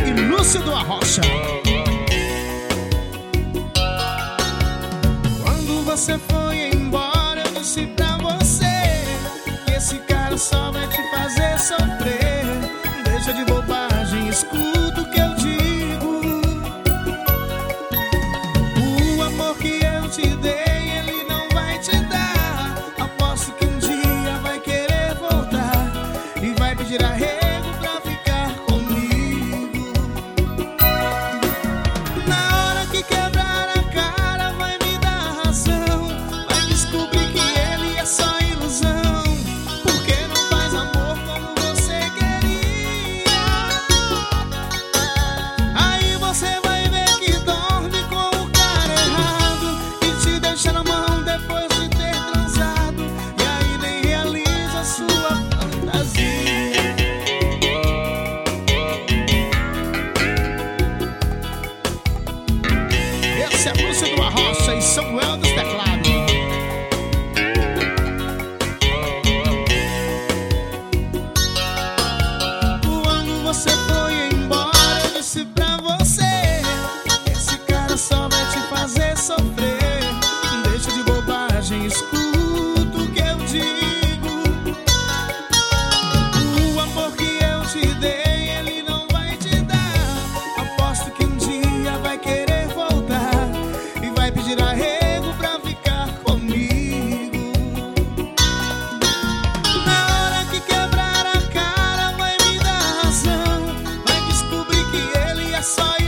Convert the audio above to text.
e Lúcio do Arrocha. Quando você foi embora, eu disse pra você que esse cara só vai te fazer sofrer. Deixa de bobagem, escuta o que eu digo. O amor que eu te dei, ele não vai te dar. Aposto que um dia vai querer voltar e vai pedir arrego pra ficar comigo. Na hora que quebrar a cara, vai me dar razão. Vai descobrir que ele é só ilusão, porque não faz amor como você queria. Aí você vai ver que dorme com o cara errado e te deixa na mão depois de ter transado. E aí nem realiza a sua fantasia. Esse é Lúcio do Arrocha e Samuel dos Teclados. Quando você foi embora, eu disse pra você: esse cara só vai te fazer sofrer. Deixa de bobagem, escuta o que eu digo. O amor que eu te dei, ele não vai te dar. Aposto que um dia vai querer voltar e vai pedir arrego pra ficar comigo. Na hora que quebrar a cara, vai me dar razão. Vai descobrir que ele é só